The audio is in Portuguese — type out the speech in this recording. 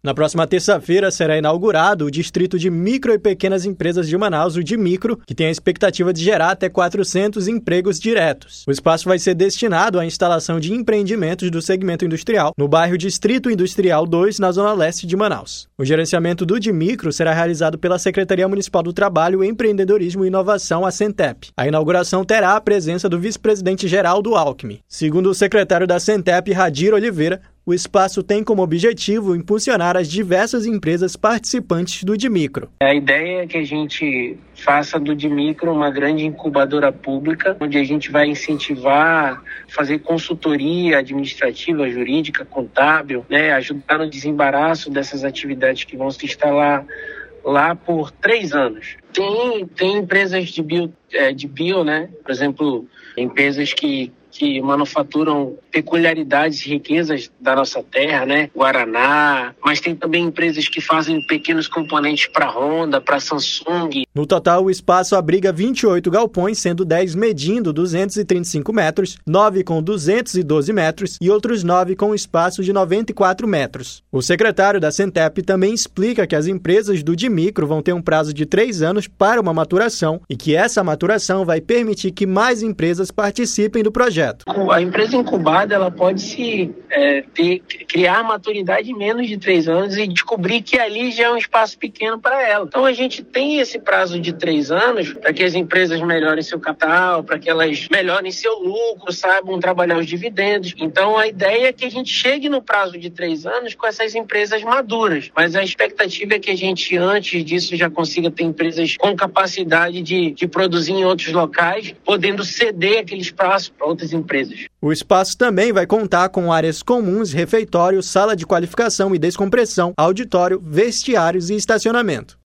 Na próxima terça-feira será inaugurado o Distrito de Micro e Pequenas Empresas de Manaus, o DIMICRO, que tem a expectativa de gerar até 400 empregos diretos. O espaço vai ser destinado à instalação de empreendimentos do segmento industrial no bairro Distrito Industrial 2, na zona leste de Manaus. O gerenciamento do DIMICRO será realizado pela Secretaria Municipal do Trabalho, Empreendedorismo e Inovação, a SENTEP. A inauguração terá a presença do vice-presidente geral do Alckmin. Segundo o secretário da SENTEP, Radir Oliveira, o espaço tem como objetivo impulsionar as diversas empresas participantes do DIMICRO. A ideia é que a gente faça do DIMICRO uma grande incubadora pública, onde a gente vai incentivar, fazer consultoria administrativa, jurídica, contábil, ajudar no desembaraço dessas atividades que vão se instalar lá por 3 anos. Tem empresas de bio, por exemplo, empresas que manufaturam peculiaridades e riquezas da nossa terra, Guaraná, mas tem também empresas que fazem pequenos componentes para Honda, para Samsung. No total, o espaço abriga 28 galpões, sendo 10 medindo 235 metros, 9 com 212 metros e outros 9 com espaço de 94 metros. O secretário da SENTEP também explica que as empresas do DIMICRO vão ter um prazo de 3 anos para uma maturação e que essa maturação vai permitir que mais empresas participem do projeto. A empresa incubada ela pode criar maturidade em menos de 3 anos e descobrir que ali já é um espaço pequeno para ela. Então a gente tem esse prazo de 3 anos para que as empresas melhorem seu capital, para que elas melhorem seu lucro, saibam trabalhar os dividendos. Então a ideia é que a gente chegue no prazo de 3 anos com essas empresas maduras. Mas a expectativa é que a gente antes disso já consiga ter empresas com capacidade de produzir em outros locais, podendo ceder aquele espaço para outras empresas. O espaço também vai contar com áreas comuns, refeitório, sala de qualificação e descompressão, auditório, vestiários e estacionamento.